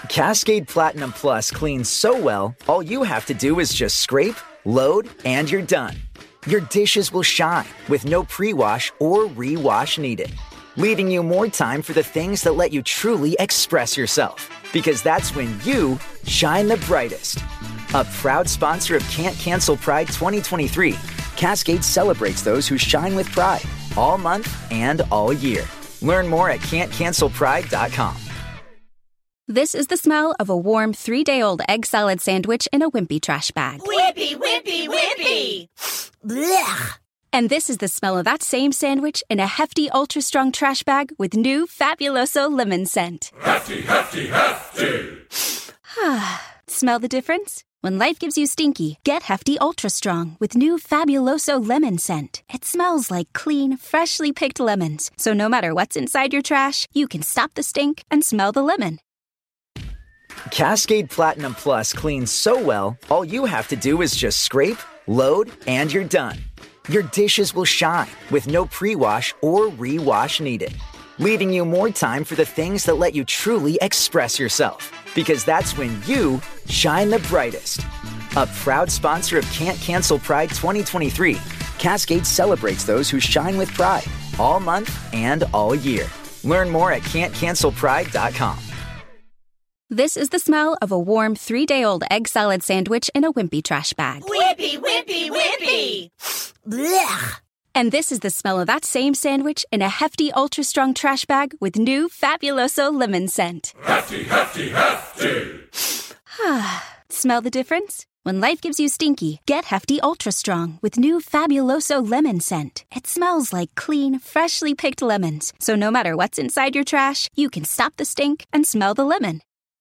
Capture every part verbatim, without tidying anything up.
Cascade Platinum Plus cleans so well, all you have to do is just scrape, load, and you're done. Your dishes will shine with no pre-wash or re-wash needed, leaving you more time for the things that let you truly express yourself. Because that's when you shine the brightest. A proud sponsor of Can't Cancel Pride twenty twenty-three, Cascade celebrates those who shine with pride all month and all year. Learn more at can't cancel pride dot com. This is the smell of a warm three-day-old egg salad sandwich in a Wimpy trash bag. Wimpy, Wimpy, Wimpy! Blech! And this is the smell of that same sandwich in a hefty, ultra-strong trash bag with new Fabuloso lemon scent. Hefty, hefty, hefty! Smell the difference? When life gives you stinky, get Hefty Ultra Strong with new Fabuloso lemon scent. It smells like clean, freshly picked lemons. So no matter what's inside your trash, you can stop the stink and smell the lemon. Cascade Platinum Plus cleans so well, all you have to do is just scrape, load, and you're done. Your dishes will shine with no pre-wash or re-wash needed, leaving you more time for the things that let you truly express yourself. Because that's when you shine the brightest. A proud sponsor of Can't Cancel Pride twenty twenty-three, Cascade celebrates those who shine with pride all month and all year. Learn more at can't cancel pride dot com. This is the smell of a warm three-day-old egg salad sandwich in a Wimpy trash bag. Wimpy, Wimpy, Wimpy! Blech! And this is the smell of that same sandwich in a hefty, ultra-strong trash bag with new Fabuloso lemon scent. Hefty, hefty, hefty! Smell the difference? When life gives you stinky, get Hefty Ultra Strong with new Fabuloso lemon scent. It smells like clean, freshly picked lemons. So no matter what's inside your trash, you can stop the stink and smell the lemon.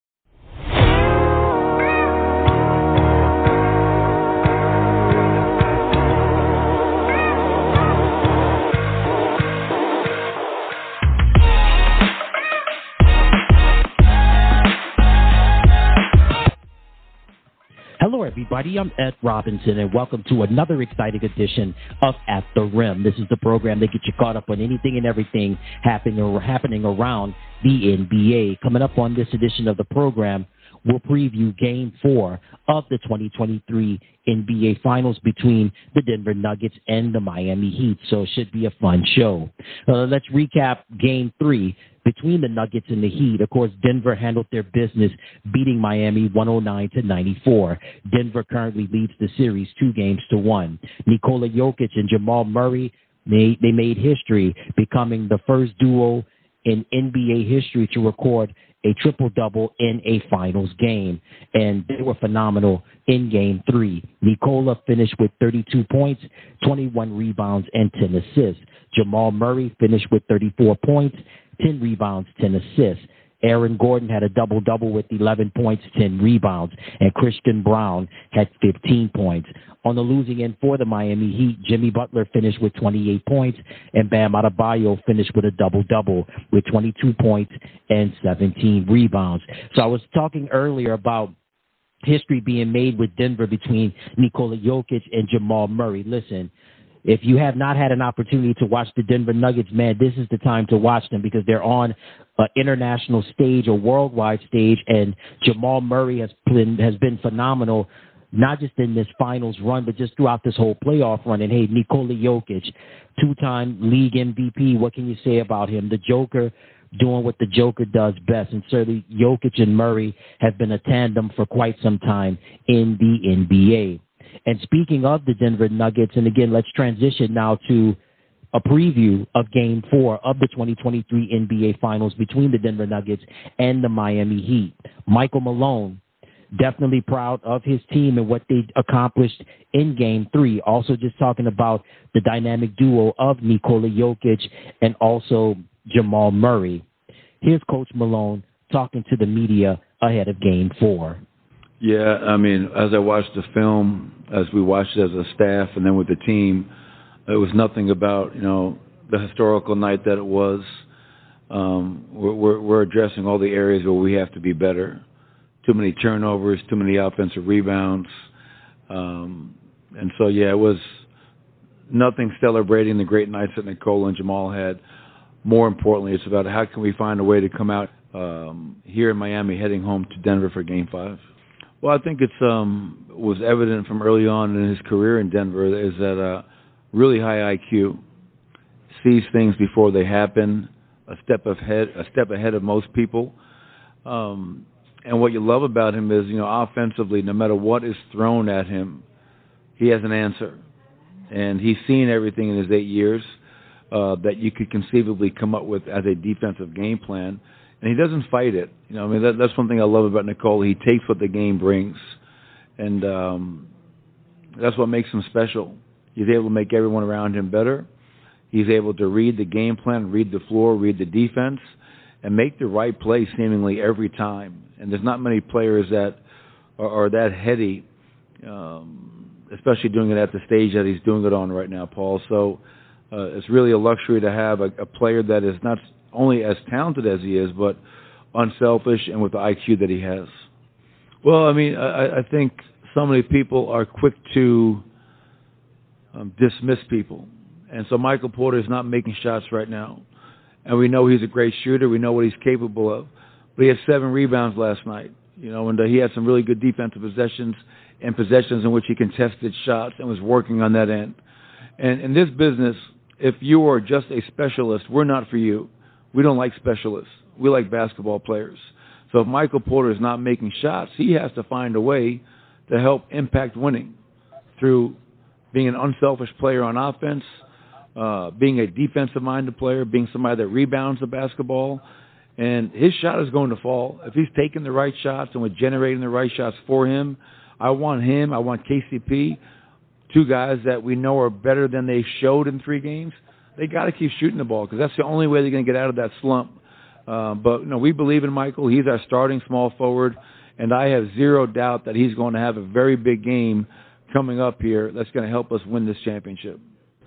Hello, everybody. I'm Ed Robinson, and welcome to another exciting edition of At the Rim. This is the program that gets you caught up on anything and everything happening or happening around the N B A. Coming up on this edition of the program, we'll preview Game Four of the twenty twenty-three N B A Finals between the Denver Nuggets and the Miami Heat. So it should be a fun show. Uh, let's recap Game Three between the Nuggets and the Heat. Of course, Denver handled their business, beating Miami one oh nine to ninety-four. Denver currently leads the series two games to one. Nikola Jokic and Jamal Murray, they, they made history, becoming the first duo in N B A history to record a triple-double in a finals game. And they were phenomenal in Game three. Nikola finished with thirty-two points, twenty-one rebounds, and ten assists. Jamal Murray finished with thirty-four points, ten rebounds, ten assists. Aaron Gordon had a double-double with eleven points, ten rebounds, and Christian Brown had fifteen points. On the losing end for the Miami Heat, Jimmy Butler finished with twenty-eight points, and Bam Adebayo finished with a double-double with twenty-two points and seventeen rebounds. So I was talking earlier about history being made with Denver between Nikola Jokic and Jamal Murray. Listen, if you have not had an opportunity to watch the Denver Nuggets, man, this is the time to watch them because they're on an international stage, a worldwide stage, and Jamal Murray has been, has been phenomenal, not just in this finals run, but just throughout this whole playoff run. And, hey, Nikola Jokic, two-time league M V P, what can you say about him? The Joker doing what the Joker does best. And certainly Jokic and Murray have been a tandem for quite some time in the N B A. And speaking of the Denver Nuggets, and again, let's transition now to a preview of Game four of the twenty twenty-three N B A Finals between the Denver Nuggets and the Miami Heat. Michael Malone, definitely proud of his team and what they accomplished in Game three. Also just talking about the dynamic duo of Nikola Jokic and also Jamal Murray. Here's Coach Malone talking to the media ahead of Game four. Yeah, I mean, as I watched the film, as we watched it as a staff and then with the team, it was nothing about, you know, the historical night that it was. Um, we're, we're, we're addressing all the areas where we have to be better. Too many turnovers, too many offensive rebounds. Um, and so, yeah, it was nothing celebrating the great nights that Nikola and Jamal had. More importantly, it's about how can we find a way to come out um, here in Miami, heading home to Denver for Game Five? Well, I think it's um, was evident from early on in his career in Denver is that uh, really high I Q, sees things before they happen, a step ahead, a step ahead of most people. Um, and what you love about him is, you know, offensively, no matter what is thrown at him, he has an answer, and he's seen everything in his eight years uh, that you could conceivably come up with as a defensive game plan. And he doesn't fight it. You know, I mean, that, that's one thing I love about Nikola. He takes what the game brings, and um, that's what makes him special. He's able to make everyone around him better. He's able to read the game plan, read the floor, read the defense, and make the right play seemingly every time. And there's not many players that are, are that heady, um, especially doing it at the stage that he's doing it on right now, Paul. So uh, it's really a luxury to have a, a player that is not only as talented as he is, but unselfish and with the I Q that he has. Well, I mean, I, I think so many people are quick to um, dismiss people. And so Michael Porter is not making shots right now. And we know he's a great shooter. We know what he's capable of. But he had seven rebounds last night, you know, and uh, he had some really good defensive possessions and possessions in which he contested shots and was working on that end. And in this business, if you are just a specialist, we're not for you. We don't like specialists. We like basketball players. So if Michael Porter is not making shots, he has to find a way to help impact winning through being an unselfish player on offense, uh, being a defensive-minded player, being somebody that rebounds the basketball. And his shot is going to fall. If he's taking the right shots and we're generating the right shots for him, I want him, I want K C P, two guys that we know are better than they showed in three games. They got to keep shooting the ball because that's the only way they're going to get out of that slump. Uh, but, you know, we believe in Michael. He's our starting small forward, and I have zero doubt that he's going to have a very big game coming up here that's going to help us win this championship.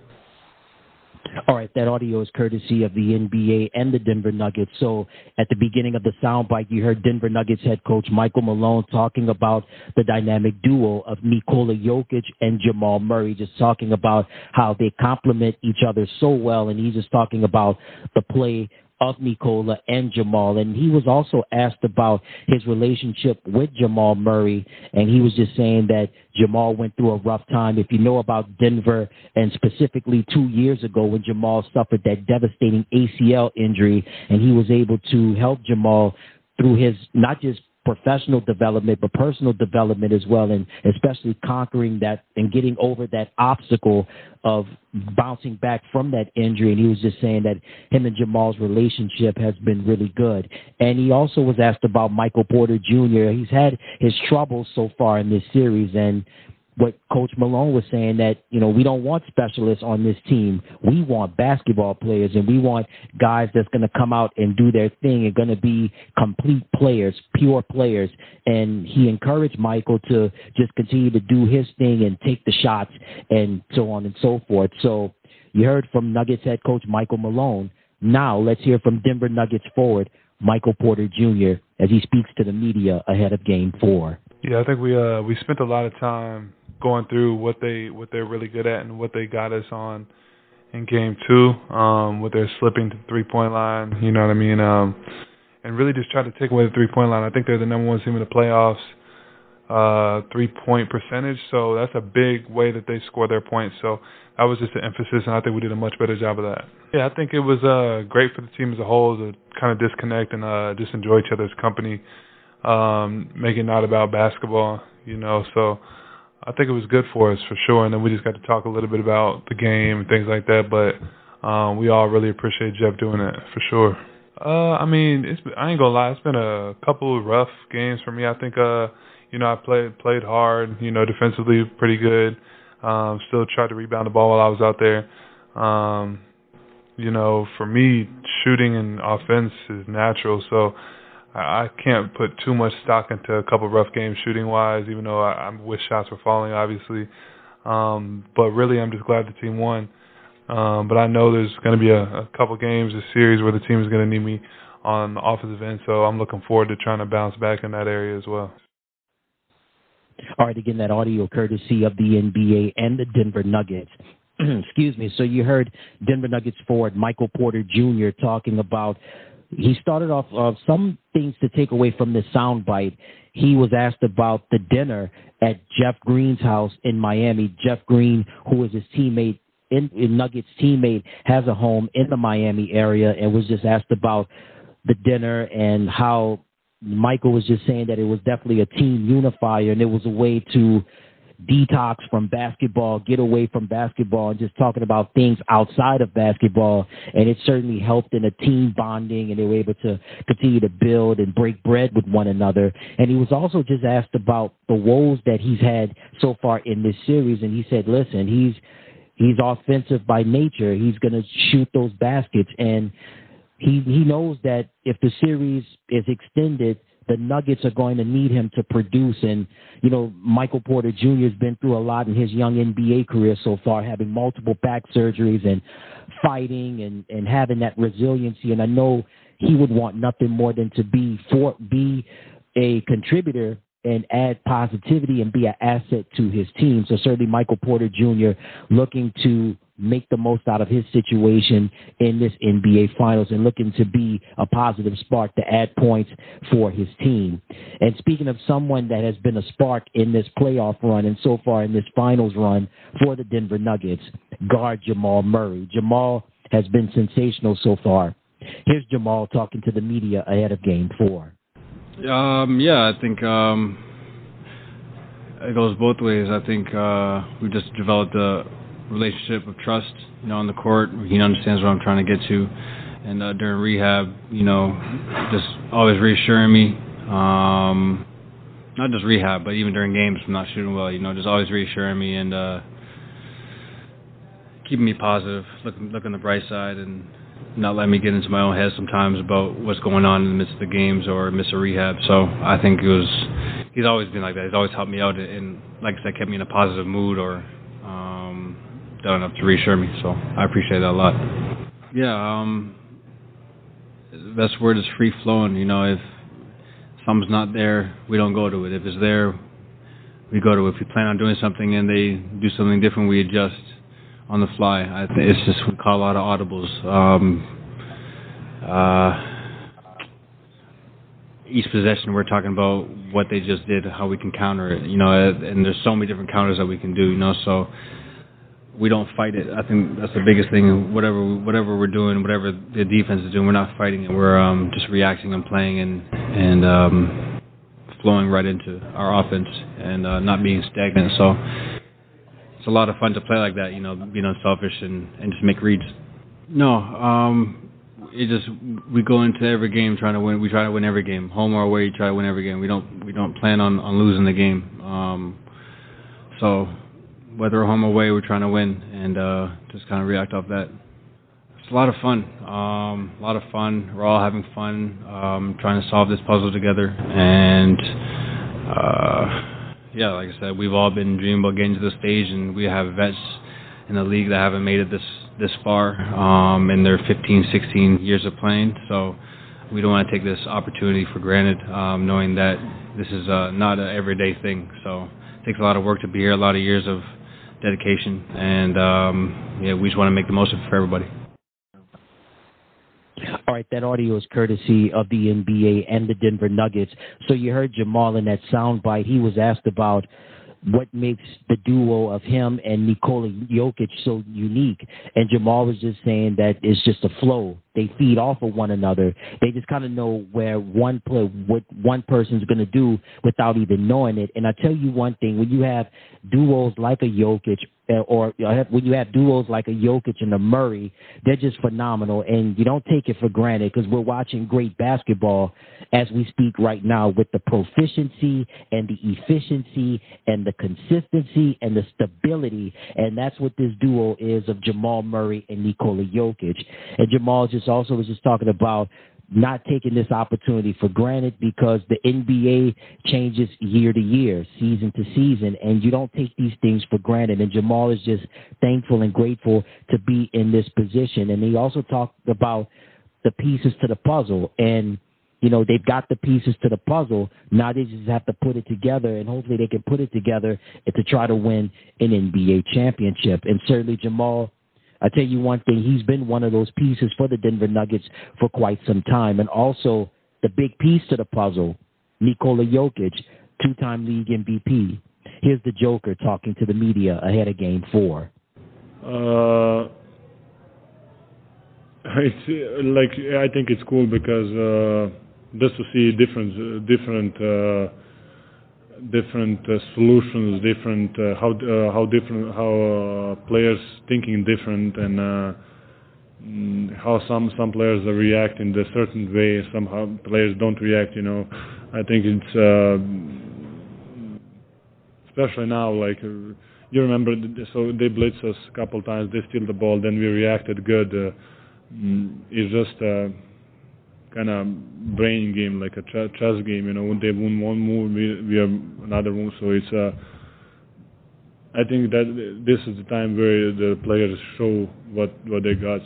All right, that audio is courtesy of the N B A and the Denver Nuggets. So at the beginning of the soundbite, you heard Denver Nuggets head coach Michael Malone talking about the dynamic duo of Nikola Jokic and Jamal Murray, just talking about how they complement each other so well. And he's just talking about the play of Nikola and Jamal. And he was also asked about his relationship with Jamal Murray, and he was just saying that Jamal went through a rough time. If you know about Denver, and specifically two years ago when Jamal suffered that devastating A C L injury, and he was able to help Jamal through his not just professional development, but personal development as well, and especially conquering that and getting over that obstacle of bouncing back from that injury. And he was just saying that him and Jamal's relationship has been really good. And he also was asked about Michael Porter Junior He's had his troubles so far in this series, and what Coach Malone was saying that, you know, we don't want specialists on this team. We want basketball players, and we want guys that's going to come out and do their thing and going to be complete players, pure players. And he encouraged Michael to just continue to do his thing and take the shots and so on and so forth. So you heard from Nuggets head coach Michael Malone. Now let's hear from Denver Nuggets forward Michael Porter Junior as he speaks to the media ahead of Game Four. Yeah, I think we uh, we spent a lot of time going through what they what they're really good at and what they got us on in game two, um, with their slipping to the three-point line, you know what I mean, um, and really just try to take away the three-point line. I think they're the number one team in the playoffs, uh, three-point percentage, so that's a big way that they score their points. So that was just an emphasis, and I think we did a much better job of that. Yeah, I think it was uh, great for the team as a whole to kind of disconnect and uh, just enjoy each other's company, um, make it not about basketball, you know, so I think it was good for us for sure, and then we just got to talk a little bit about the game and things like that. But um, we all really appreciate Jeff doing that for sure. Uh, I mean, it's I ain't gonna lie, it's been a couple of rough games for me. I think, uh, you know, I played played hard, you know, defensively pretty good. Um, still tried to rebound the ball while I was out there. Um, you know, for me, shooting and offense is natural, so I can't put too much stock into a couple of rough games shooting-wise, even though I, I wish shots were falling, obviously. Um, but really, I'm just glad the team won. Um, but I know there's going to be a, a couple games, a series where the team is going to need me on the offensive end, so I'm looking forward to trying to bounce back in that area as well. All right, again, that audio courtesy of the N B A and the Denver Nuggets. Excuse me. So you heard Denver Nuggets forward Michael Porter Junior talking about he started off uh, some things to take away from this soundbite. He was asked about the dinner at Jeff Green's house in Miami. Jeff Green, who is his teammate, in, in Nuggets teammate, has a home in the Miami area, and was just asked about the dinner and how Michael was just saying that it was definitely a team unifier and it was a way to detox from basketball, get away from basketball, and just talking about things outside of basketball. And it certainly helped in a team bonding, and they were able to continue to build and break bread with one another. And he was also just asked about the woes that he's had so far in this series, and he said, listen, he's he's offensive by nature. He's going to shoot those baskets, and he he knows that if the series is extended, the Nuggets are going to need him to produce. And, you know, Michael Porter Junior has been through a lot in his young N B A career so far, having multiple back surgeries and fighting and, and having that resiliency. And I know he would want nothing more than to be for be a contributor and add positivity and be an asset to his team. So certainly Michael Porter Junior looking to make the most out of his situation in this N B A Finals and looking to be a positive spark to add points for his team. And speaking of someone that has been a spark in this playoff run and so far in this Finals run for the Denver Nuggets, guard Jamal Murray. Jamal has been sensational so far. Here's Jamal talking to the media ahead of Game Four. Um, yeah, I think um, it goes both ways. I think uh, we just developed a relationship of trust, you know, on the court. He understands what I'm trying to get to. And uh, during rehab, you know, just always reassuring me. Um, not just rehab, but even during games I'm not shooting well, you know, just always reassuring me and uh, keeping me positive, looking, looking on the bright side and not letting me get into my own head sometimes about what's going on in the midst of the games or midst of rehab. So I think it was, he's always been like that. He's always helped me out and, like I said, kept me in a positive mood or um, done enough to reassure me. So I appreciate that a lot. Yeah, um, the best word is free flowing. You know, if something's not there, we don't go to it. If it's there, we go to it. If we plan on doing something and they do something different, we adjust on the fly. I think it's just, we call a lot of audibles. Um, uh, each possession we're talking about what they just did, how we can counter it, you know, and there's so many different counters that we can do, you know, so we don't fight it. I think that's the biggest thing. Whatever whatever we're doing, whatever the defense is doing, we're not fighting it. We're um, just reacting and playing and, and um, flowing right into our offense and uh, not being stagnant. So it's a lot of fun to play like that, you know, being unselfish and, and just make reads. No, um, it just, we go into every game trying to win. We try to win every game, home or away. Try to win every game. We don't we don't plan on, on losing the game. Um, so whether home or away, we're trying to win and uh, just kind of react off that. It's a lot of fun. Um, a lot of fun. We're all having fun, um, trying to solve this puzzle together and. Uh, Yeah, like I said, we've all been dreaming about getting to this stage, and we have vets in the league that haven't made it this this far um, in their fifteen, sixteen years of playing. So we don't want to take this opportunity for granted, um, knowing that this is uh, not an everyday thing. So it takes a lot of work to be here, a lot of years of dedication, and um, yeah, we just want to make the most of it for everybody. All right, that audio is courtesy of the N B A and the Denver Nuggets. So you heard Jamal in that soundbite. He was asked about what makes the duo of him and Nikola Jokic so unique. And Jamal was just saying that it's just a flow. They feed off of one another. They just kind of know where one play, what one person's going to do without even knowing it. And I tell you one thing, when you have duos like a Jokic or when you have duos like a Jokic and a Murray, they're just phenomenal. And you don't take it for granted because we're watching great basketball as we speak right now with the proficiency and the efficiency and the consistency and the stability. And that's what this duo is of Jamal Murray and Nikola Jokic. And Jamal just also was just talking about not taking this opportunity for granted because the N B A changes year to year, season to season, and you don't take these things for granted. And Jamal is just thankful and grateful to be in this position. And he also talked about the pieces to the puzzle. And, you know, they've got the pieces to the puzzle. Now they just have to put it together, and hopefully they can put it together to try to win an N B A championship. And certainly Jamal I tell you one thing, he's been one of those pieces for the Denver Nuggets for quite some time. And also the big piece to the puzzle, Nikola Jokic, two-time league M V P. Here's the Joker talking to the media ahead of Game Four. Uh, it's uh, like I think it's cool because uh, just to see different, uh, different, uh, different uh, solutions, different uh, how uh, how different how uh, players thinking different, and uh, mm, how some some players react in a certain way. Some players don't react. You know, I think it's. Uh, Especially now, like uh, you remember, so they blitzed us a couple times. They steal the ball, then we reacted good. Uh, mm, it's just a kind of brain game, like a ch- chess game. You know, when they win one move, we we have another move. So it's. Uh, I think that this is the time where the players show what what they got.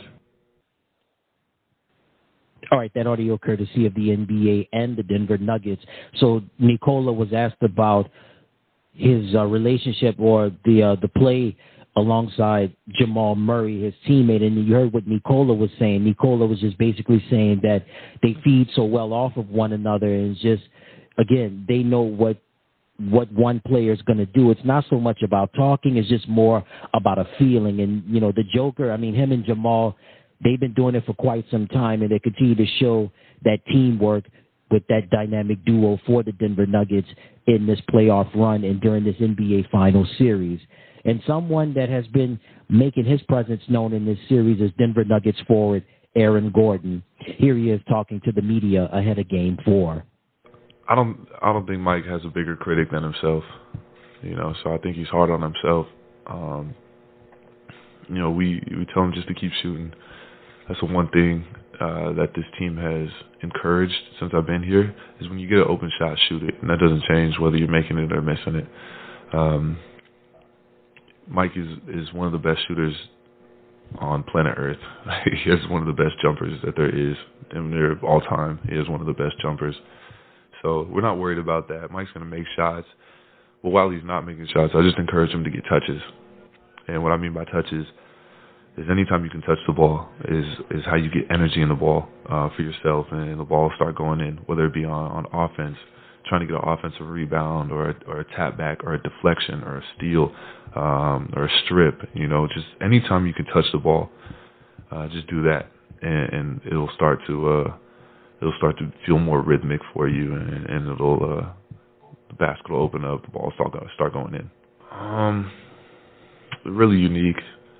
All right, that audio courtesy of the N B A and the Denver Nuggets. So Nikola was asked about his uh, relationship or the uh, the play alongside Jamal Murray, his teammate, and you heard what Nikola was saying. Nikola was just basically saying that they feed so well off of one another, and it's just, again, they know what what one player is going to do. It's not so much about talking; it's just more about a feeling. And you know, the Joker, I mean, him and Jamal, they've been doing it for quite some time, and they continue to show that teamwork with that dynamic duo for the Denver Nuggets in this playoff run and during this N B A Finals series. And someone that has been making his presence known in this series is Denver Nuggets forward Aaron Gordon. Here he is talking to the media ahead of Game Four. I don't, I don't think Mike has a bigger critic than himself. You know, so I think he's hard on himself. Um, you know, we we tell him just to keep shooting. That's the one thing uh, that this team has encouraged since I've been here, is when you get an open shot, shoot it. And that doesn't change whether you're making it or missing it. Um, Mike is, is one of the best shooters on planet Earth. He has one of the best jumpers that there is. And they're of all time, he is one of the best jumpers. So we're not worried about that. Mike's going to make shots. But while he's not making shots, I just encourage him to get touches. And what I mean by touches is anytime you can touch the ball is is how you get energy in the ball uh, for yourself, and the ball will start going in, whether it be on, on offense, trying to get an offensive rebound or a, or a tap back or a deflection or a steal um, or a strip. You know, just anytime you can touch the ball, uh, just do that, and, and it'll start to uh, it'll start to feel more rhythmic for you, and, and it'll uh, the basket will open up, the ball will start start going in. Um, really unique.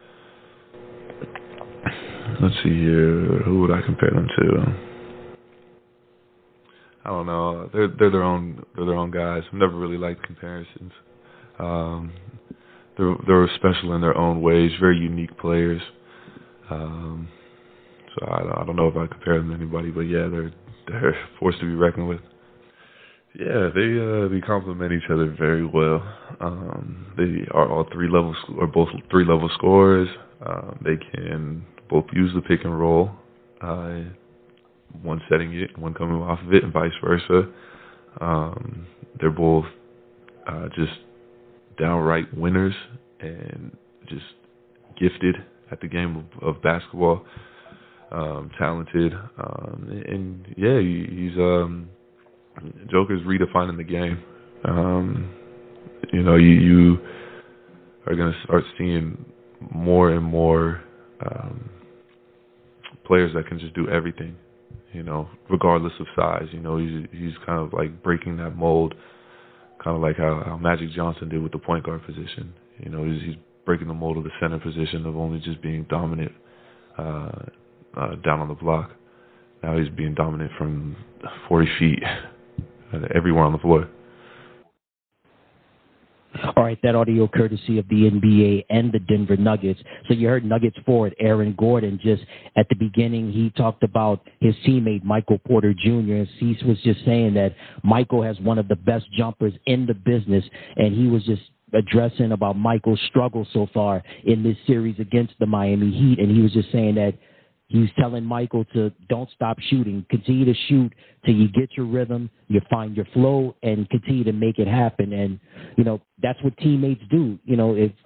Let's see here. Who would I compare them to? I don't know. They're they're their own they're their own guys. I've never really liked comparisons. Um, they're they're special in their own ways. Very unique players. Um, so I, I don't know if I compare them to anybody, but yeah, they're they're a force to be reckoned with. Yeah, they uh, they complement each other very well. Um, they are all three levels or both three level scorers. Um, they can both use the pick and roll, uh, one setting it, one coming off of it, and vice versa. Um, they're both uh, just downright winners and just gifted at the game of, of basketball, um, talented, um, and yeah, he, he's um, Joker's redefining the game. Um, you know, you, you are going to start seeing more and more um, players that can just do everything, you know, regardless of size. You know, he's he's kind of like breaking that mold, kind of like how, how Magic Johnson did with the point guard position. You know, he's, he's breaking the mold of the center position of only just being dominant uh, uh, down on the block. Now he's being dominant from forty feet everywhere on the floor. All right, that audio courtesy of the N B A and the Denver Nuggets. So you heard Nuggets forward Aaron Gordon just at the beginning. He talked about his teammate Michael Porter Junior And Cease was just saying that Michael has one of the best jumpers in the business, and he was just addressing about Michael's struggle so far in this series against the Miami Heat, and he was just saying that he's telling Michael to don't stop shooting. Continue to shoot till you get your rhythm, you find your flow, and continue to make it happen. And, you know, that's what teammates do. You know, if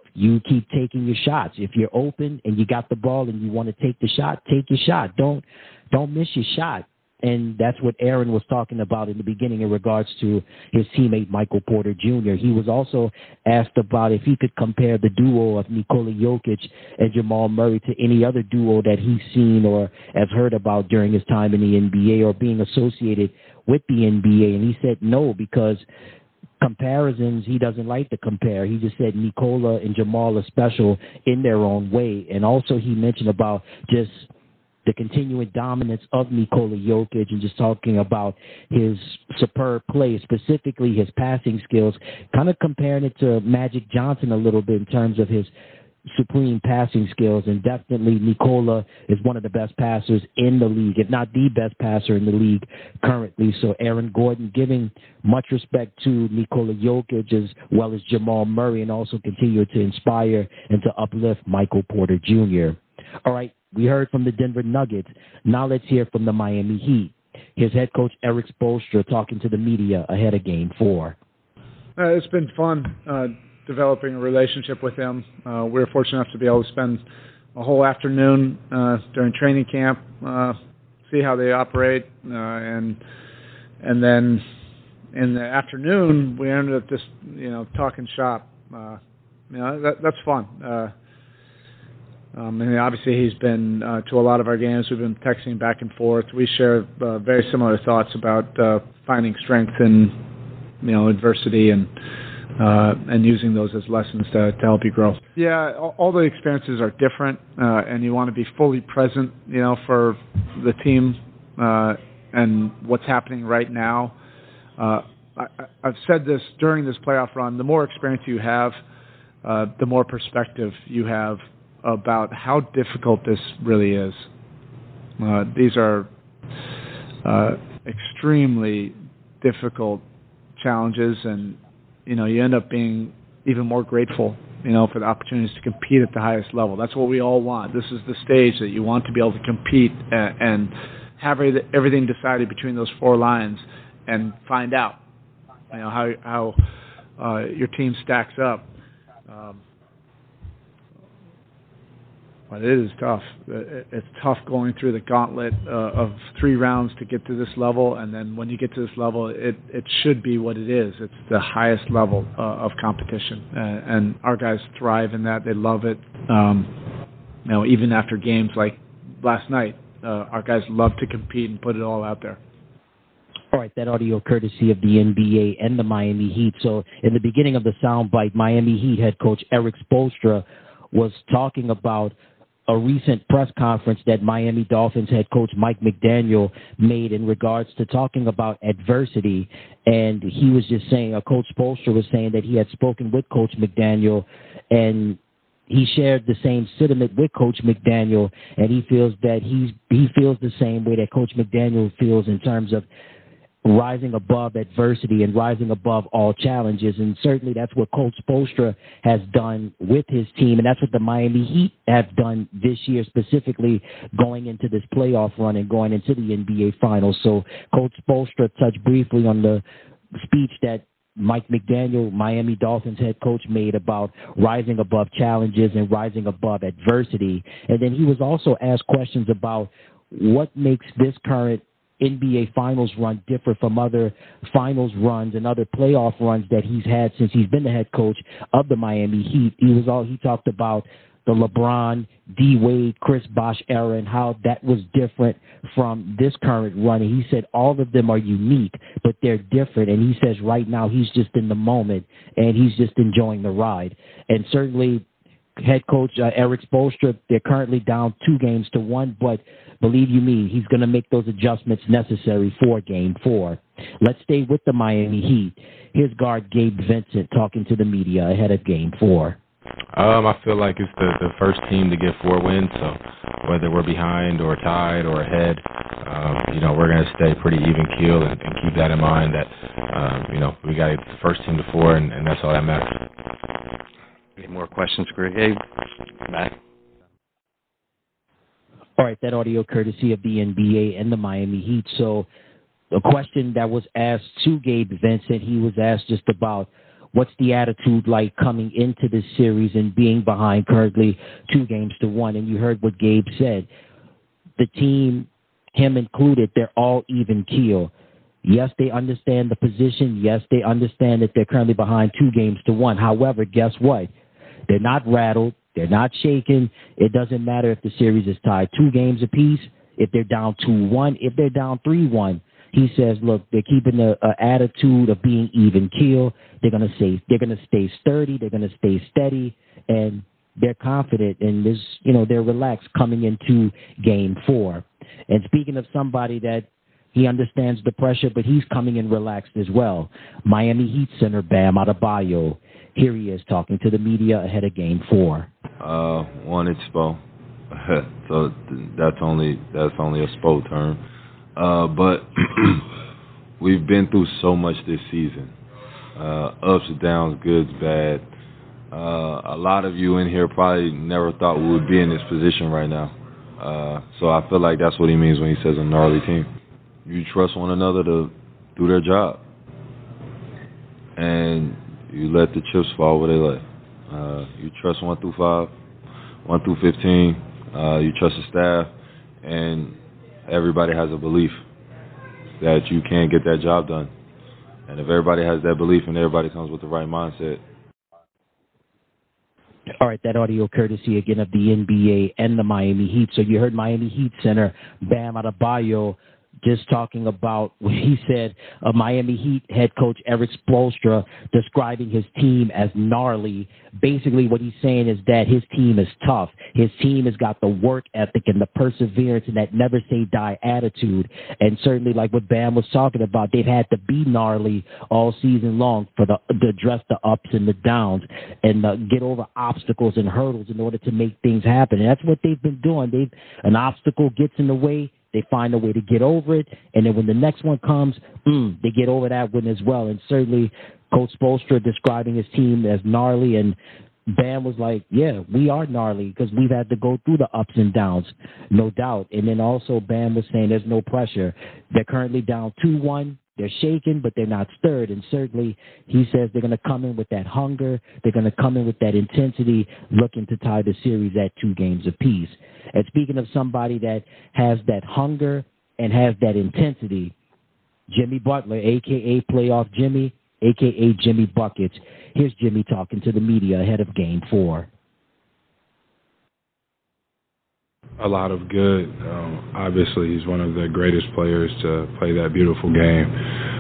you keep taking your shots. If you're open and you got the ball and you want to take the shot, take your shot. Don't don't miss your shot. And that's what Aaron was talking about in the beginning in regards to his teammate Michael Porter Junior He was also asked about if he could compare the duo of Nikola Jokic and Jamal Murray to any other duo that he's seen or has heard about during his time in the N B A or being associated with the N B A. And he said no, because comparisons, he doesn't like to compare. He just said Nikola and Jamal are special in their own way. And also he mentioned about just the continuing dominance of Nikola Jokic and just talking about his superb play, specifically his passing skills, kind of comparing it to Magic Johnson a little bit in terms of his supreme passing skills. And definitely Nikola is one of the best passers in the league, if not the best passer in the league currently. So Aaron Gordon giving much respect to Nikola Jokic as well as Jamal Murray, and also continue to inspire and to uplift Michael Porter Junior All right, we heard from the Denver Nuggets. Now let's hear from the Miami Heat. Here's head coach Erik Spoelstra talking to the media ahead of Game Four. Uh, it's been fun uh, developing a relationship with him. Uh, we were fortunate enough to be able to spend a whole afternoon uh, during training camp, uh, see how they operate, uh, and and then in the afternoon we ended up just you know talking shop. Uh, you know that, that's fun. Uh, Um, and obviously he's been uh, to a lot of our games. We've been texting back and forth. We share uh, very similar thoughts about uh, finding strength in, you know, adversity and uh, and using those as lessons to, to help you grow. Yeah, all, all the experiences are different, uh, and you want to be fully present, you know, for the team uh, and what's happening right now. Uh, I, I've said this during this playoff run. The more experience you have, uh, the more perspective you have about how difficult this really is. Uh, these are uh, extremely difficult challenges, and you know you end up being even more grateful, you know, for the opportunities to compete at the highest level. That's what we all want. This is the stage that you want to be able to compete and, and have everything decided between those four lines, and find out, you know, how how uh, your team stacks up. Um, But it is tough. It's tough going through the gauntlet uh, of three rounds to get to this level, and then when you get to this level, it, it should be what it is. It's the highest level uh, of competition, uh, and our guys thrive in that. They love it. Um, you know, even after games like last night, uh, our guys love to compete and put it all out there. All right, that audio courtesy of the N B A and the Miami Heat. So in the beginning of the soundbite, Miami Heat head coach Erik Spoelstra was talking about a recent press conference that Miami Dolphins head coach Mike McDaniel made in regards to talking about adversity. And he was just saying, uh, Coach Spoelstra was saying that he had spoken with Coach McDaniel, and he shared the same sentiment with Coach McDaniel, and he feels that he's, he feels the same way that Coach McDaniel feels in terms of rising above adversity and rising above all challenges. And certainly that's what Coach Spoelstra has done with his team, and that's what the Miami Heat have done this year, specifically going into this playoff run and going into the N B A Finals. So Coach Spoelstra touched briefly on the speech that Mike McDaniel, Miami Dolphins head coach, made about rising above challenges and rising above adversity. And then he was also asked questions about what makes this current N B A Finals run different from other finals runs and other playoff runs that he's had since he's been the head coach of the Miami Heat. He was all he talked about the LeBron, D Wade, Chris Bosh era and how that was different from this current run. And he said all of them are unique, but they're different. And he says right now he's just in the moment and he's just enjoying the ride. And certainly head coach uh, Erik Spoelstra, they're currently down two games to one, but believe you me, he's going to make those adjustments necessary for Game Four. Let's stay with the Miami Heat. Here's guard Gabe Vincent talking to the media ahead of Game Four. Um, I feel like it's the, the first team to get four wins, so whether we're behind or tied or ahead, um, you know, we're going to stay pretty even keel and, and keep that in mind that, um, you know, we got the first team to four, and, and that's all that matters. Any more questions for Gabe? Matt? All right, that audio courtesy of the N B A and the Miami Heat. So a question that was asked to Gabe Vincent, he was asked just about what's the attitude like coming into this series and being behind currently two games to one? And you heard what Gabe said. The team, him included, they're all even keel. Yes, they understand the position. Yes, they understand that they're currently behind two games to one. However, guess what? They're not rattled. They're not shaken. It doesn't matter if the series is tied two games apiece, if they're down two one, if they're down three one. He says, look, they're keeping the uh, attitude of being even keel. They're gonna say they're gonna stay sturdy. They're gonna stay steady, and they're confident. And this, you know, they're relaxed coming into Game Four. And speaking of somebody that he understands the pressure, but he's coming in relaxed as well, Miami Heat center Bam Adebayo. Here he is talking to the media ahead of Game Four. Uh, one, it's Spo. So that's only that's only a Spo term. Uh, but we've been through so much this season. Uh, ups and downs, goods, bad. Uh, a lot of you in here probably never thought we would be in this position right now. Uh, so I feel like that's what he means when he says a gnarly team. You trust one another to do their job. And you let the chips fall where they lay. Uh, you trust one through five, one through fifteen. Uh, you trust the staff, and everybody has a belief that you can get that job done. And if everybody has that belief and everybody comes with the right mindset. All right, that audio courtesy again of the N B A and the Miami Heat. So you heard Miami Heat center Bam Adebayo just talking about what he said, uh, Miami Heat head coach Erik Spoelstra describing his team as gnarly. Basically what he's saying is that his team is tough. His team has got the work ethic and the perseverance and that never say die attitude. And certainly like what Bam was talking about, they've had to be gnarly all season long for the to address the ups and the downs and uh, get over obstacles and hurdles in order to make things happen. And that's what they've been doing. They've an obstacle gets in the way, they find a way to get over it, and then when the next one comes, mm, they get over that one as well. And certainly Coach Spoelstra describing his team as gnarly, and Bam was like, yeah, we are gnarly because we've had to go through the ups and downs, no doubt. And then also Bam was saying there's no pressure. They're currently down two one. They're shaken, but they're not stirred. And certainly he says they're going to come in with that hunger. They're going to come in with that intensity, looking to tie the series at two games apiece. And speaking of somebody that has that hunger and has that intensity, Jimmy Butler, a k a. Playoff Jimmy, a k a. Jimmy Buckets. Here's Jimmy talking to the media ahead of Game Four. A lot of good. Um, obviously, he's one of the greatest players to play that beautiful game.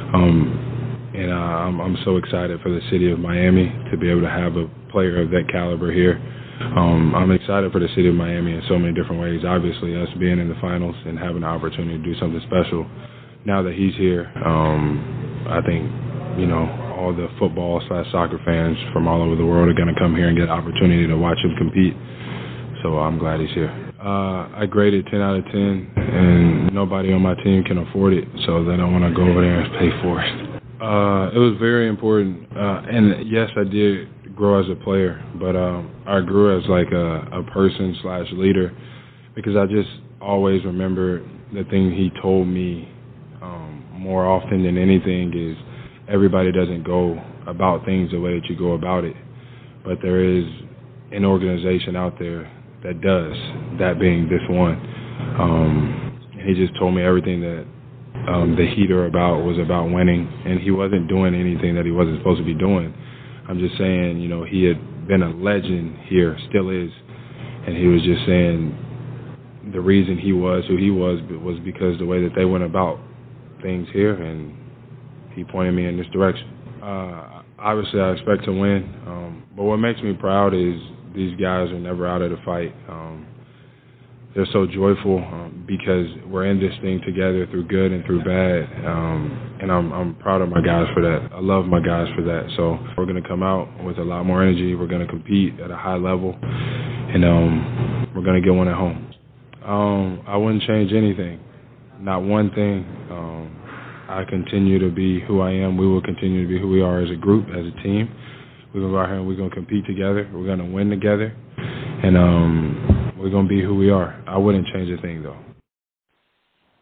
Um, and uh, I'm, I'm so excited for the city of Miami to be able to have a player of that caliber here. Um, I'm excited for the city of Miami in so many different ways. Obviously, us being in the finals and having the opportunity to do something special. Now that he's here, um, I think, you know, all the football slash soccer fans from all over the world are going to come here and get an opportunity to watch him compete. So I'm glad he's here. Uh, I graded ten out of ten, and nobody on my team can afford it, so they don't want to go over there and pay for it. Uh, it was very important, uh, and yes, I did grow as a player, but um, I grew as like a, a person slash leader because I just always remember the thing he told me um, more often than anything is everybody doesn't go about things the way that you go about it, but there is an organization out there that does, that being this one. Um, he just told me everything that um, the Heat are about was about winning, and he wasn't doing anything that he wasn't supposed to be doing. I'm just saying, you know, he had been a legend here, still is, and he was just saying the reason he was who he was was because the way that they went about things here, and he pointed me in this direction. Uh, obviously, I expect to win, um, but what makes me proud is these guys are never out of the fight. Um, they're so joyful um, because we're in this thing together through good and through bad. Um, and I'm, I'm proud of my guys for that. I love my guys for that. So we're going to come out with a lot more energy. We're going to compete at a high level. And um, we're going to get one at home. Um, I wouldn't change anything. Not one thing. Um, I continue to be who I am. We will continue to be who we are as a group, as a team. We're going to go out here and we're going to compete together. We're going to win together. And um, we're going to be who we are. I wouldn't change a thing, though.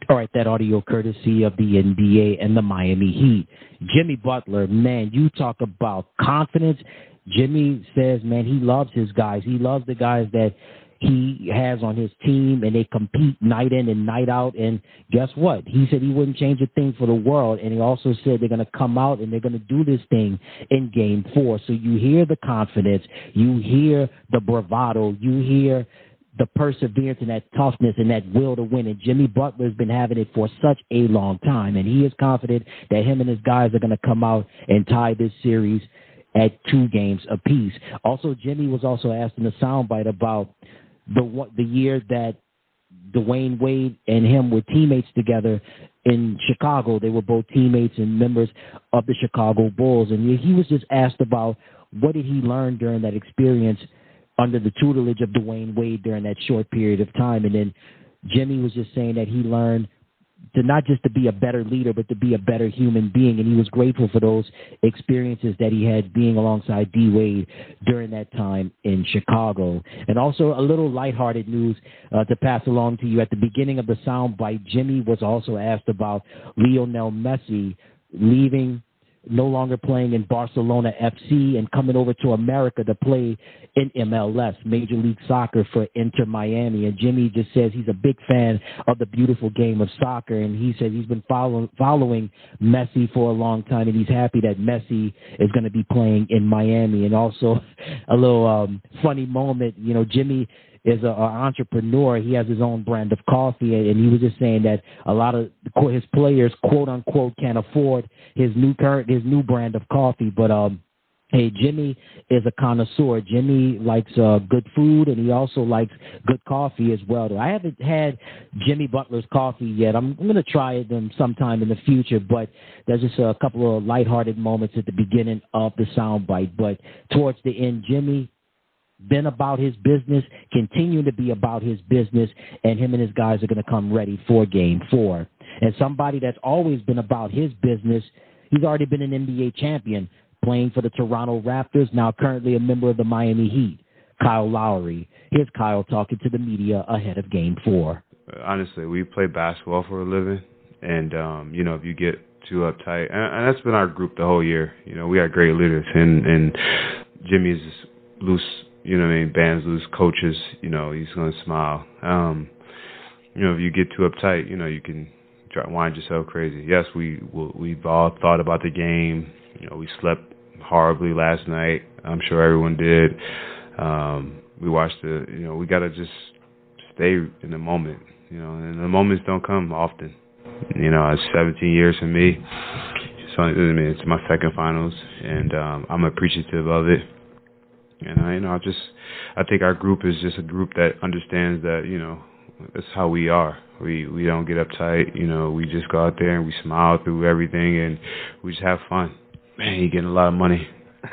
All right, that audio courtesy of the N B A and the Miami Heat. Jimmy Butler, man, you talk about confidence. Jimmy says, man, he loves his guys. He loves the guys that he has on his team, and they compete night in and night out. And guess what? He said he wouldn't change a thing for the world. And he also said they're going to come out and they're going to do this thing in game four. So you hear the confidence. You hear the bravado. You hear the perseverance and that toughness and that will to win. And Jimmy Butler's been having it for such a long time. And he is confident that him and his guys are going to come out and tie this series at two games apiece. Also, Jimmy was also asked in the soundbite about the the year that Dwayne Wade and him were teammates together in Chicago. They were both teammates and members of the Chicago Bulls. And he was just asked about what did he learn during that experience under the tutelage of Dwayne Wade during that short period of time. And then Jimmy was just saying that he learned to not just to be a better leader, but to be a better human being. And he was grateful for those experiences that he had being alongside D. Wade during that time in Chicago. And also a little lighthearted news uh, to pass along to you. At the beginning of the soundbite, Jimmy was also asked about Lionel Messi leaving, no longer playing in Barcelona F C and coming over to America to play in M L S, Major League Soccer, for Inter Miami. And Jimmy just says he's a big fan of the beautiful game of soccer, and he says he's been follow, following Messi for a long time, and he's happy that Messi is going to be playing in Miami. And also a little um, funny moment, you know, Jimmy is an entrepreneur. He has his own brand of coffee, and he was just saying that a lot of his players, quote unquote, can't afford his new current his new brand of coffee. But um, hey, Jimmy is a connoisseur. Jimmy likes uh, good food, and he also likes good coffee as well. I haven't had Jimmy Butler's coffee yet. I'm, I'm going to try it them sometime in the future, but there's just a couple of lighthearted moments at the beginning of the soundbite. But towards the end, Jimmy been about his business, continuing to be about his business, and him and his guys are going to come ready for game four. And somebody that's always been about his business, he's already been an N B A champion, playing for the Toronto Raptors, now currently a member of the Miami Heat, Kyle Lowry. Here's Kyle talking to the media ahead of game four. Honestly, we play basketball for a living, and, um, you know, if you get too uptight, and, and that's been our group the whole year. You know, we got great leaders, and, and Jimmy's loose. You know what I mean? Bands lose coaches, you know, he's going to smile. Um, you know, if you get too uptight, you know, you can try to wind yourself crazy. Yes, we, we've all thought about the game. You know, we slept horribly last night. I'm sure everyone did. Um, we watched the, you know, we got to just stay in the moment, you know, and the moments don't come often. You know, it's seventeen years for me. So, I mean, it's my second finals, and um, I'm appreciative of it. And I, you know, I just, I think our group is just a group that understands that, you know, that's how we are. We we don't get uptight. You know, we just go out there and we smile through everything, and we just have fun. Man, you're getting a lot of money.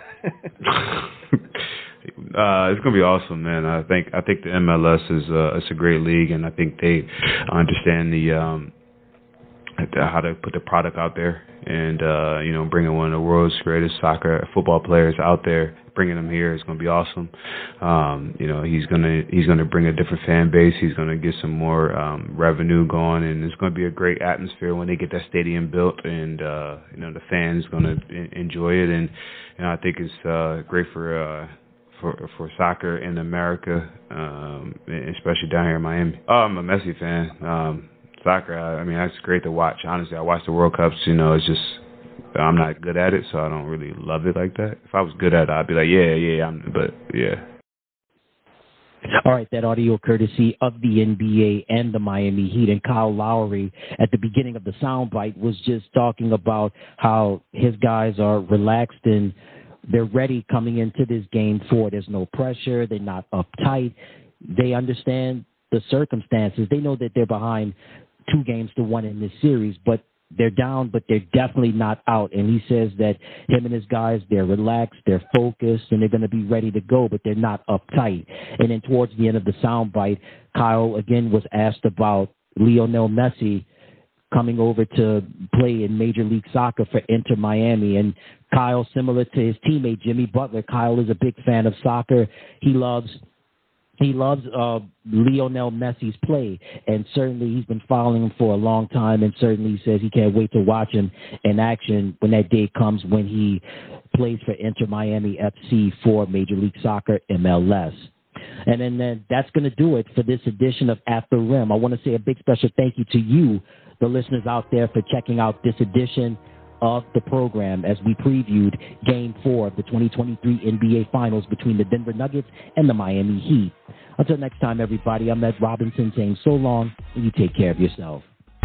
uh, it's gonna be awesome, man. I think I think the M L S is uh, it's a great league, and I think they understand the um, how to put the product out there, and uh, you know, bringing one of the world's greatest soccer football players out there, bringing him here is going to be awesome. Um, you know, he's gonna he's gonna bring a different fan base. He's gonna get some more um, revenue going, and it's going to be a great atmosphere when they get that stadium built, and uh, you know, the fans going to enjoy it, and you know, I think it's uh, great for. Uh, For for soccer in America, um, especially down here in Miami. Oh, I'm a Messi fan. Um, soccer, I, I mean, that's great to watch. Honestly, I watch the World Cups. You know, it's just I'm not good at it, so I don't really love it like that. If I was good at it, I'd be like, yeah, yeah, I'm. But yeah. All right, that audio courtesy of the N B A and the Miami Heat. And Kyle Lowry, at the beginning of the soundbite, was just talking about how his guys are relaxed and they're ready coming into this game four. There's no pressure. They're not uptight. They understand the circumstances. They know that they're behind two games to one in this series, but they're down, but they're definitely not out. And he says that him and his guys, they're relaxed, they're focused, and they're going to be ready to go, but they're not uptight. And then towards the end of the soundbite, Kyle again was asked about Lionel Messi coming over to play in Major League Soccer for Inter Miami. And Kyle, similar to his teammate Jimmy Butler, Kyle is a big fan of soccer. He loves He loves uh, Lionel Messi's play, and certainly he's been following him for a long time, and certainly he says he can't wait to watch him in action when that day comes when he plays for Inter Miami F C for Major League Soccer, M L S. And then, then that's going to do it for this edition of At the Rim. I want to say a big special thank you to you, the listeners out there, for checking out this edition of the program as we previewed Game four of the twenty twenty-three N B A Finals between the Denver Nuggets and the Miami Heat. Until next time, everybody, I'm Ed Robinson saying so long, and you take care of yourself.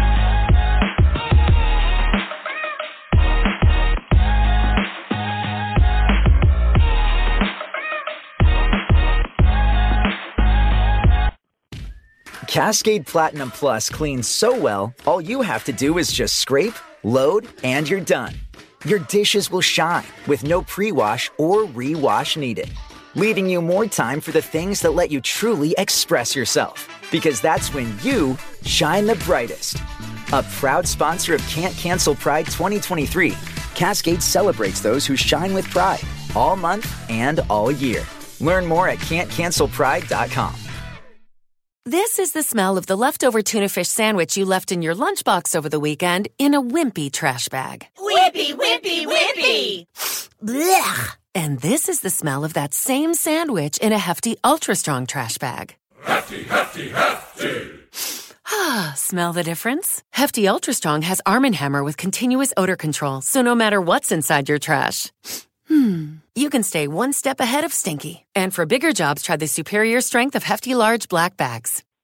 Cascade Platinum Plus cleans so well, all you have to do is just scrape, load, and you're done. Your dishes will shine with no pre-wash or re-wash needed, leaving you more time for the things that let you truly express yourself. Because that's when you shine the brightest. A proud sponsor of Can't Cancel Pride twenty twenty-three, Cascade celebrates those who shine with pride all month and all year. Learn more at can't cancel pride dot com. This is the smell of the leftover tuna fish sandwich you left in your lunchbox over the weekend in a wimpy trash bag. Wimpy, wimpy, wimpy! Blech! And this is the smell of that same sandwich in a Hefty Ultra Strong trash bag. Hefty, hefty, hefty! Ah, smell the difference? Hefty Ultra Strong has Arm and Hammer with continuous odor control, so no matter what's inside your trash, Hmm. you can stay one step ahead of stinky. And for bigger jobs, try the superior strength of Hefty Large Black Bags.